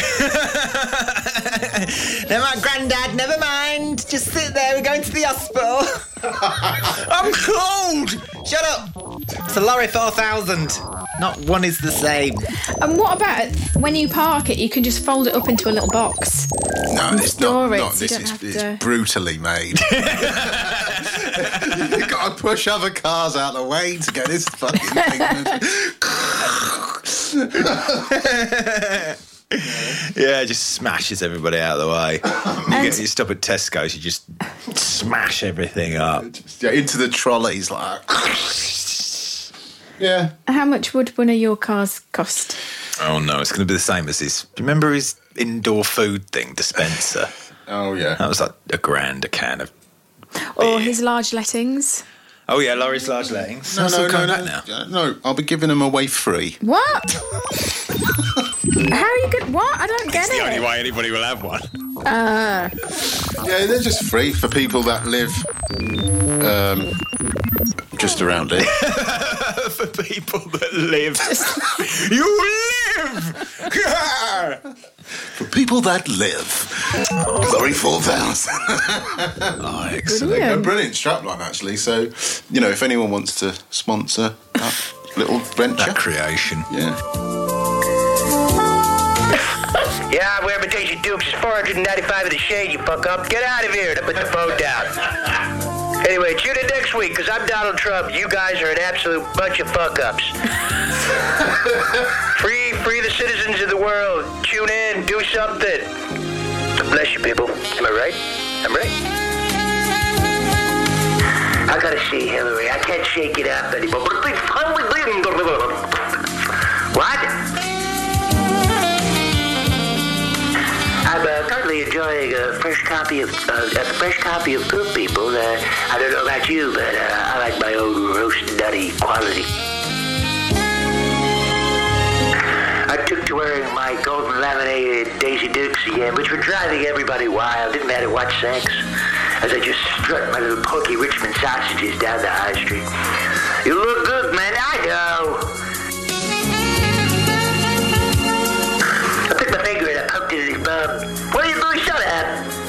Never mind, Grandad, never mind. Just sit there, we're going to the hospital. I'm cold. Shut up. It's a Lorry four thousand. Not one is the same. And what about when you park it, you can just fold it up into a little box? No, And it's store not. it, not so you this don't is have it's to- brutally made. You've got to push other cars out of the way to get this fucking thing. Yeah, it just smashes everybody out of the way. You, get, you stop at Tesco's, you just smash everything up. Yeah, into the trolleys like. Yeah. How much would one of your cars cost? Oh no, it's going to be the same as his. Remember his indoor food thing dispenser? Oh yeah. That was like a grand a can of. Or his large lettings? Oh yeah, Lorry's large lettings. No, That's no, all no, coming no, back now. no. I'll be giving them away free. What? How are you good? What? I don't get It's the it. only way anybody will have one. Uh, Yeah, they're just free for people that live um, just around it. For people that live. You live! For people that live. Lorry four thousand. Oh, excellent. A brilliant. brilliant strapline, actually. So, you know, if anyone wants to sponsor that little venture. That creation. Yeah. Yeah, I wear imitation Dukes. It's four hundred ninety-five in the shade, you fuck up. Get out of here and put the phone down. Anyway, tune in next week, because I'm Donald Trump. You guys are an absolute bunch of fuck-ups. free, free the citizens of the world. Tune in, do something. Bless you, people. Am I right? I'm right. I gotta see Hillary. I can't shake it up anymore. What? I'm uh, currently enjoying a fresh copy of uh, a fresh copy of Poop People. Uh, I don't know about you, but uh, I like my own roast nutty quality. I took to wearing my golden laminated Daisy Dukes again, which were driving everybody wild. Didn't matter what sex. As I just strut my little Porky Richmond sausages down the high street. You look good, man. I know. I took my finger and I poked it in his bum. What are you doing? Shut up.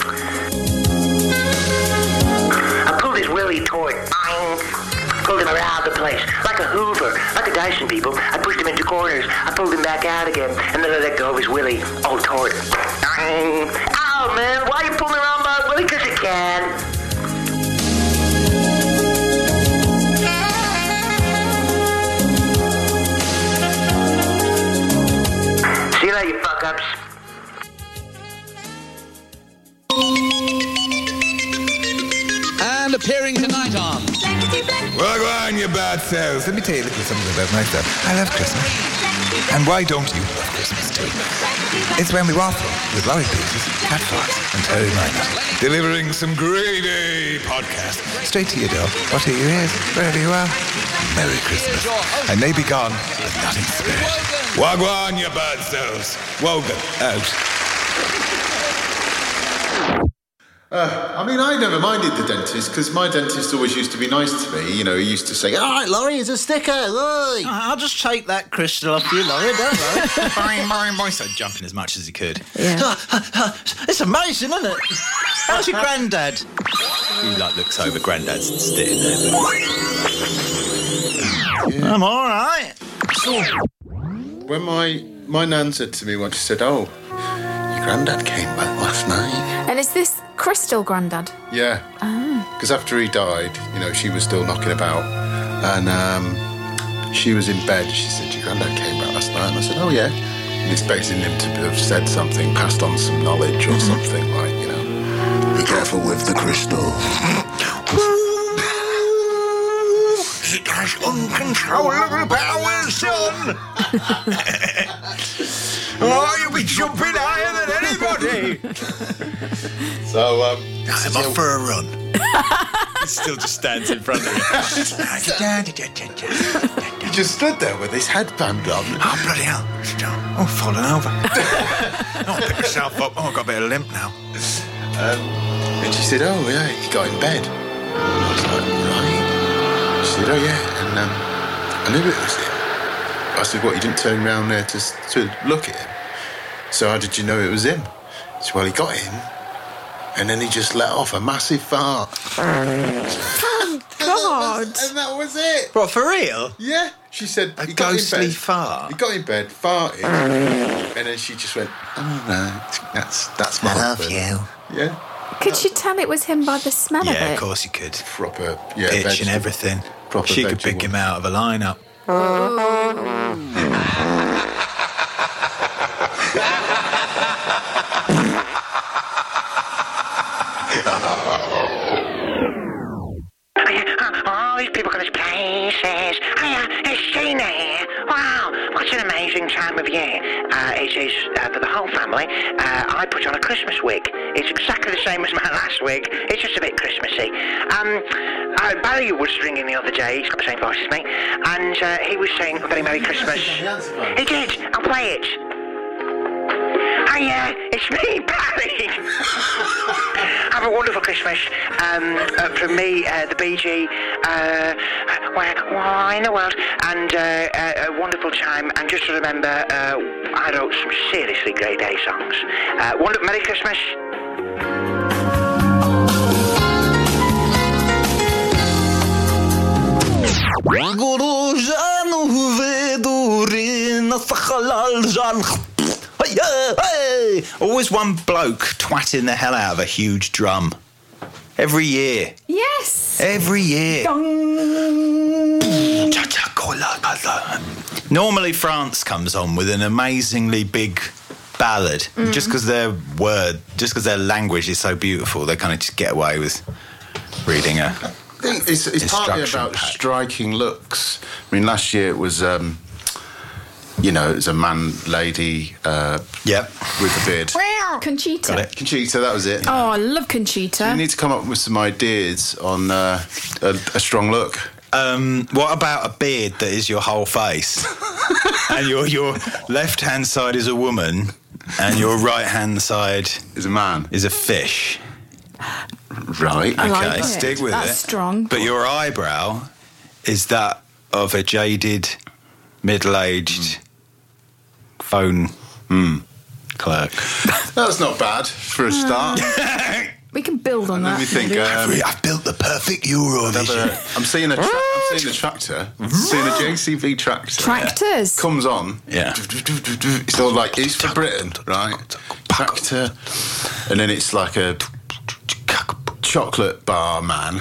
I pulled his willy toward. Pulled him around the place. Like a Hoover. Like a Dyson, people. I pushed him into corners. I pulled him back out again. And then I let go of his willy. All toward. Ow, man. Why are you pulling around my willy? Because you can. fuck-ups. And appearing tonight on... Well, go on, you bad selves. Let me tell you a little something about myself. I love Christmas. And why don't you love Christmas too? It's when we waffle with Laurie Peters, Cat Fox, and Terry Minor, delivering some greedy podcast straight to your door or to your ears, wherever you are. Merry Christmas. I may be gone, but not in spirit. Wagwan, you bad selves. Wogan, out. Uh, I mean, I never minded the dentist because my dentist always used to be nice to me. You know, he used to say, "All right, Laurie, here's a sticker. Oi." I'll just take that crystal off you, Laurie, don't worry. Bang, bang, bang. Started jumping as much as he could. Yeah. It's amazing, isn't it? How's your granddad? He like looks over. Granddad's sitting there. Yeah. I'm all right. So, when my my nan said to me once, she said, "Oh, your granddad came back last night." And is this Crystal Grandad? Yeah. Because Oh. after he died, you know, she was still knocking about, and um, she was in bed. She said, "Your granddad came back last night," and I said, "Oh yeah." And expecting him to have said something, passed on some knowledge or something like, you know, be careful with the crystal. It has uncontrollable powers, son. Oh, you'll be jumping higher than anybody. So, um, I'm off for a run. He still just stands in front of you. He just stood there with his headband on. Oh, bloody hell. Oh, falling over. Oh, pick myself up. Oh, I've got a bit of limp now. Um, and she said, "Oh, yeah, he got in bed." And I was like, "Right." She said, "Oh, yeah." And um, I knew it was him. I said, "What, you didn't turn around there to, to look at him? So how did you know it was him?" She said, "Well, he got in, and then he just let off a massive fart." Oh, God. And that was it. What, for real? Yeah. She said, A he got in ghostly bed. fart? He got in bed, farted, and then she just went, "Oh, no, that's, that's my I love husband." you. Yeah. Could you tell it was him by the smell of Yeah, it? of course you could. Proper, yeah, Pitch and vegetable. everything. Proper She could vegetable. pick him out of a lineup. All these people got these places. Hiya, it's Gina here. Wow, what an amazing time of year. Uh, it is uh, for the whole family. Uh, I put on a Christmas wig. It's exactly the same as my last wig. It's just a bit Christmassy. Um, uh, Barry was ringing the other day. He's got the same voice as me. And uh, he was saying, "Very Merry Christmas." He did. I'll play it. Hiya, it's me, Barry. Have a wonderful Christmas. Um, uh, from me, uh, the Bee Gee, uh, where, why in the world, and uh, uh, a wonderful time. And just to remember, uh, I wrote some seriously great day songs. Uh, wonderful, Merry Christmas. Always one bloke twatting the hell out of a huge drum. Every year. Yes. Every year. Normally France comes on with an amazingly big ballad. Mm. Just because their word, just because their language is so beautiful, they kind of just get away with reading a I think it's, it's partly instruction about pack. striking looks. I mean, last year it was, um, you know, it was a man, lady, uh, Yep. with a beard. Conchita. Got it. Conchita, that was it. Oh, I love Conchita. You need to come up with some ideas on uh, a, a strong look. Um, what about a beard that is your whole face? And your your left hand side is a woman, and your right hand side is a man. Is a fish. Right. I like Okay, it. stick with That's it. strong. But your eyebrow is that of a jaded, middle-aged phone clerk. That's not bad for a start. We can build on Let that. me think. maybe. Um, I've built the perfect Eurovision. I'm seeing a, tra- I'm seeing a tractor. I'm seeing a J C B tractor. Tractors. Comes on. Yeah. It's all like, it's for Britain, right? Tractor. And then it's like a chocolate bar man.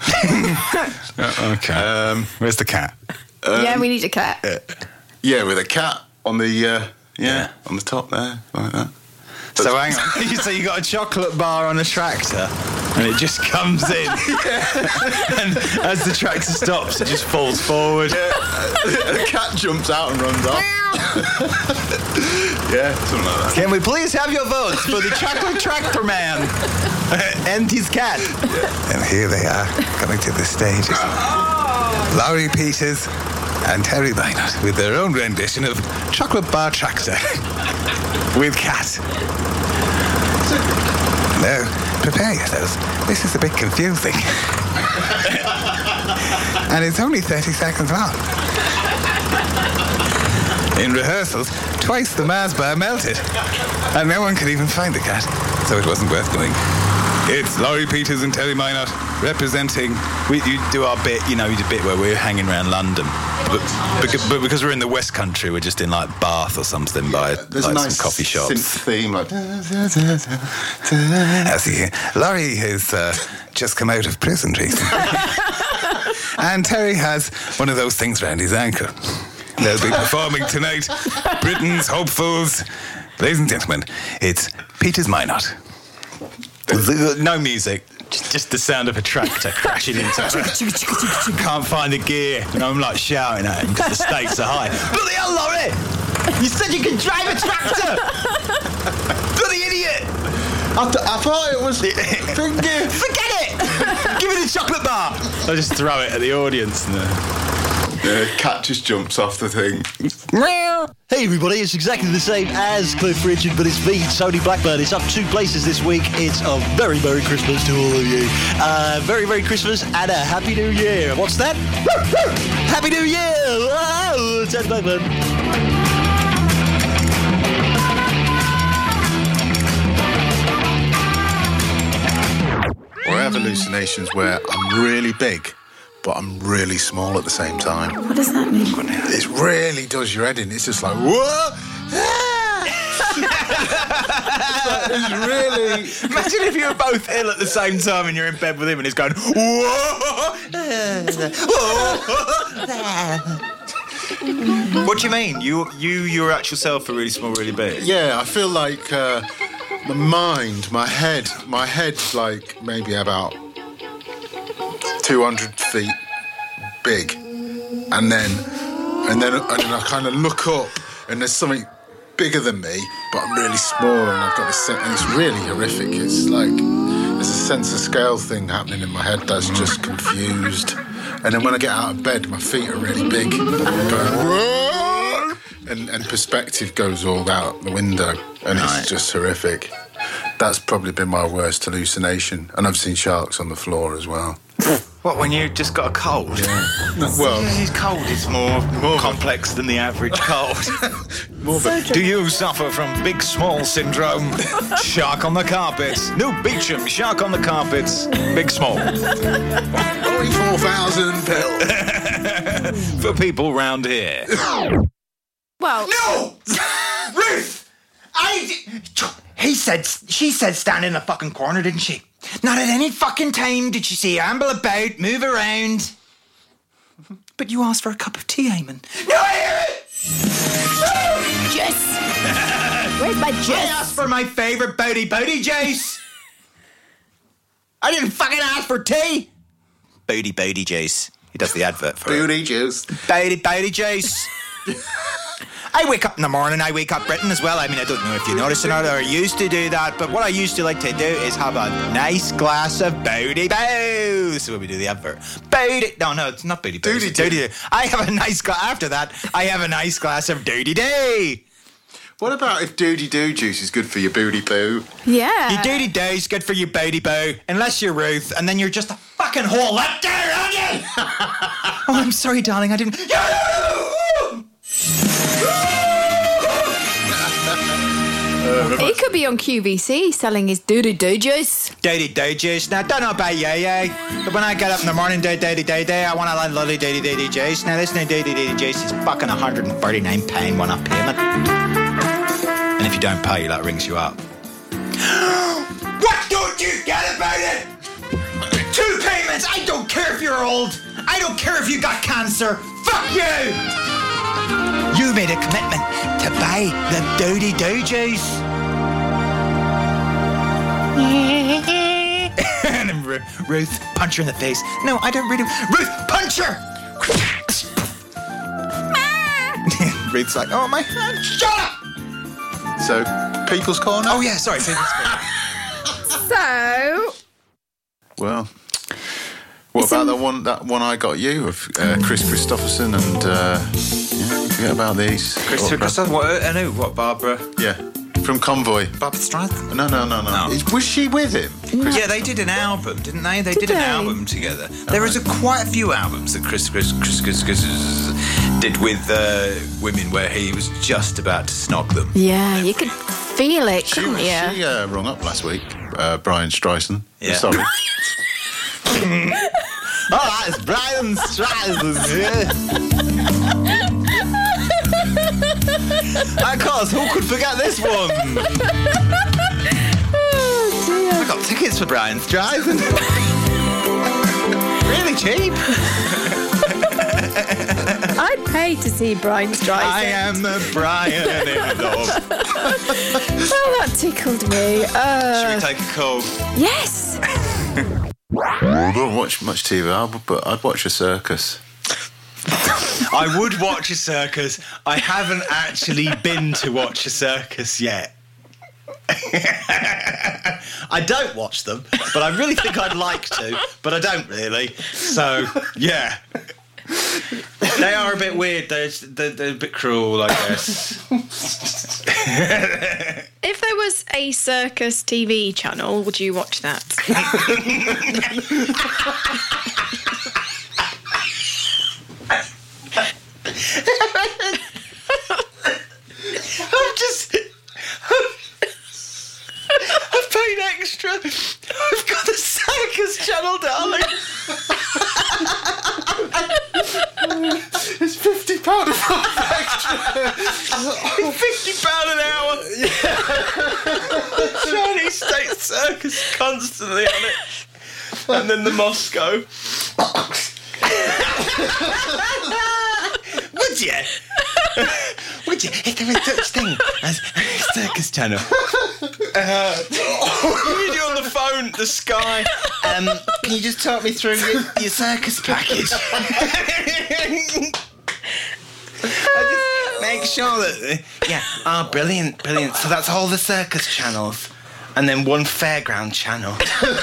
Okay. Um, Where's the cat? yeah, we need a cat. Yeah, with a cat on the, uh, Yeah, on the top there, like that. So hang on. So you got a chocolate bar on a tractor, and it just comes in. And as the tractor stops, it just falls forward. Yeah. The cat jumps out and runs off. Yeah, something like that. Can we please have your votes for the chocolate tractor man and his cat? Yeah. And here they are, coming to the stage. Laurie Peters and Terry Minot with their own rendition of Chocolate Bar Tractor with cat. Now, prepare yourselves. This is a bit confusing. And it's only thirty seconds long. In rehearsals, twice the Mars bar melted. And no one could even find the cat, so it wasn't worth doing. It's Laurie Peters and Terry Minot representing... We you do our bit, you know, we do a bit where we're hanging around London. But, because, but because we're in the West Country, we're just in like Bath or something by There's like a nice some coffee shops. synth theme, like... As you hear, Laurie has uh, just come out of prison recently. And Terry has one of those things round his ankle. They'll be performing tonight. Britain's hopefuls. Ladies and gentlemen, it's Peters Minot. No music, just, just the sound of a tractor crashing into it. Can't find the gear, and I'm like shouting at him because the stakes are high. Bloody hell, Laurie! You said you could drive a tractor! Bloody idiot! I, th- I thought it was... Forget it! Give me the chocolate bar! I just throw it at the audience. And the... The cat just jumps off the thing. Hey everybody, it's exactly the same as Cliff Richard, but it's me, Tony Blackburn. It's up two places this week. It's a very Merry Christmas to all of you. Uh, very Merry Christmas and a Happy New Year. What's that? Happy New Year! Oh, Tony Blackburn. Or I have hallucinations where I'm really big, but I'm really small at the same time. What does that mean? It really does your head in. It's just like, whoa! It's really... Imagine if you were both ill at the same time and you're in bed with him and he's going, whoa! What do you mean? You, you, your actual self are really small, really big? Yeah, I feel like uh, my mind, my head, my head's like maybe about two hundred feet big, and then and then and then I kind of look up and there's something bigger than me, but I'm really small, and I've got this sense, and it's really horrific. It's like there's a sense of scale thing happening in my head that's just confused, and then when I get out of bed, my feet are really big, going, whoa! And, and perspective goes all out the window, and it's Right. just horrific. That's probably been my worst hallucination, and I've seen sharks on the floor as well. What, when you just got a cold? Yeah. Well, His cold is more, more complex than the average cold. more of a Do you suffer from big small syndrome? Shark on the carpets. New Beecham, shark on the carpets. Big small. forty-four thousand pill. For people round here. Well, No! Ruth! I... d- He said... She said stand in the fucking corner, didn't she? Not at any fucking time did she say amble about, move around. But you asked for a cup of tea, Eamon. No, I hear it! Jess! Where's my I Jess? asked for my favourite Bodie Bodie juice. I didn't fucking ask for tea. Bodie Bodie juice. He does the advert for it. Booty juice. Bodie Bodie juice. I wake up in the morning, I wake up Britain as well. I mean, I don't know if you notice or not, or I used to do that, but what I used to like to do is have a nice glass of Bodie Bow. This is where we do the advert. Bodie... No, no, it's not Bodie Bow. Doody It's Doody Doo. I have a nice glass... After that, I have a nice glass of Doody Doo. What about if Doody Doo juice is good for your booty boo? Yeah. Your Doody Doo's good for your Bodie Bow, unless you're Ruth, and then you're just a fucking whole lot there, aren't you? Oh, I'm sorry, darling, I didn't... He could be on Q V C selling his doo-doo doo juice. Doody Doo juice. Now, don't know about you, yeah. But when I get up in the morning, do Doody Doo Doo, I want a lovely Doody Doo juice. Now, listen to Doody Doo juice. It's fucking one hundred thirty-nine pounds one-off payment. And if you don't pay, that rings you up. What don't you get about it? Two payments. I don't care if you're old. I don't care if you got cancer. Fuck you. You made a commitment to buy the Doody Doo juice. And then Ru- Ruth, punch her in the face. No, I don't really... Ruth, punch her! Ruth's like, oh, my hand, shut up! So, People's Corner? Oh, yeah, sorry, People's Corner. So... Well... What It's about in- the one that one I got you of uh, Chris Christopherson and uh, yeah, you forget about these. Christopher Christopher, what, I know, what, Barbara? Yeah, from Convoy. Barbara Streisand? No, no, no, no. No. Is- Was she with him? Yeah, they did an album, didn't they? They Did did, an they? album together. There is a, quite a few albums that Chris Chris Chris Chris, Chris did with uh, women where he was just about to snog them. Yeah, you could feel it, She, couldn't you? she uh, rung up last week, uh, Brian Streisand. Yeah. Sorry. Oh, that's Brian Streisand. Of course, who could forget this one? I got tickets for Brian Streisand. Really cheap. I'd pay to see Brian Streisand. I am the Brian in love. Oh, that tickled me. Uh, Should we take a call? yes. I don't watch much T V, but I'd watch a circus. I would watch a circus. I haven't actually been to watch a circus yet. I don't watch them, but I really think I'd like to, but I don't really. So, yeah. They are a bit weird. They're, they're, they're a bit cruel, I guess. If there was a circus T V channel, would you watch that? I'm just... I've paid extra. I've got the circus channel, darling. It's fifty pounds extra. fifty pounds an hour. Chinese State Circus constantly on it. And then the Moscow. Would you? Would you? If there was such thing as a circus channel. Uh, you do on the phone, the Sky. Um, can you just talk me through your, your circus package? I just make sure that... Yeah, oh, brilliant, brilliant. So that's all the circus channels. And then one fairground channel.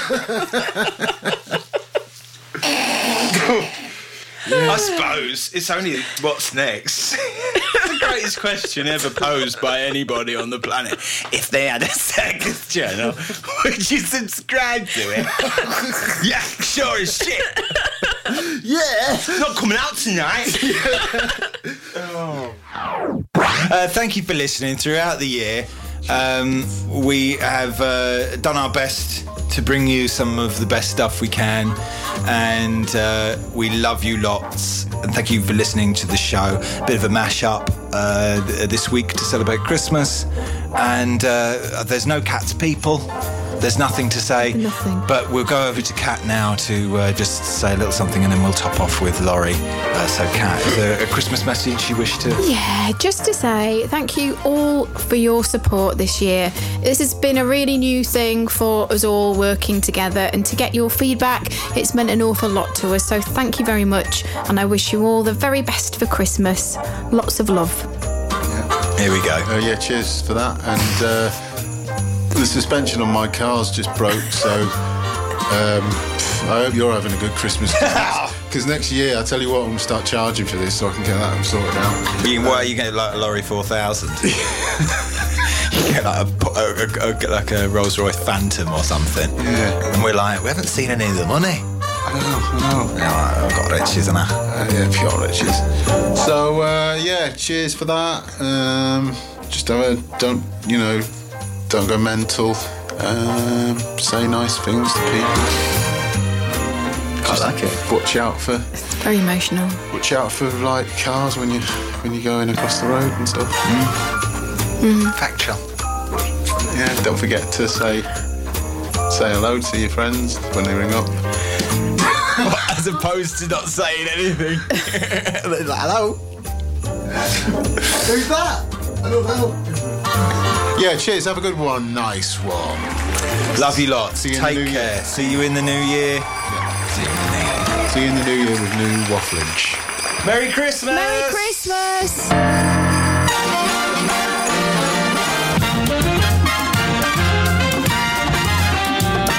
I suppose it's only what's next. It's the greatest question ever posed by anybody on the planet. If they had a circus channel, would you subscribe to it? Yeah, sure as shit. Yeah, it's not coming out tonight. Oh. Uh, thank you for listening throughout the year. Um, we have uh, done our best to bring you some of the best stuff we can, and uh, we love you lots, and thank you for listening to the show. A bit of a mash-up uh, th- this week to celebrate Christmas, and uh, there's no Cat's people. There's nothing to say. Nothing. But we'll go over to Kat now to uh, just say a little something, and then we'll top off with Laurie. Uh, so, Kat, is there a Christmas message you wish to... Yeah, just to say thank you all for your support this year. This has been a really new thing for us all working together, and to get your feedback, it's meant an awful lot to us. So thank you very much, and I wish you all the very best for Christmas. Lots of love. Here we go. Oh yeah, cheers for that. And uh, the suspension on my car's just broke, so um, I hope you're having a good Christmas. Because next year, I tell you what, I'm going to start charging for this so I can get that sorted out. You, what, you get like a Laurie four thousand? You get like a, a, a, a, like a Rolls Royce Phantom or something. Yeah. And we're like, we haven't seen any of the money. I know, I know. Yeah, I've got riches, and I. Uh, yeah, pure riches. So, uh, yeah, cheers for that. Um, just don't, don't, you know, don't go mental. Um, say nice things to people. I like it. Watch out for, Very emotional. watch out for like cars when you when you're going across the road and stuff. Mm. Factual. Yeah, don't forget to say say hello to your friends when they ring up. As opposed to not saying anything. Like, hello. Who's that? I don't know. Yeah, cheers. Have a good one. Nice one. Love you lots. See you in Take the new care. year. See you in the new year. Yeah. See you in the new year. See you in the new year with new wafflage. Merry Christmas! Merry Christmas!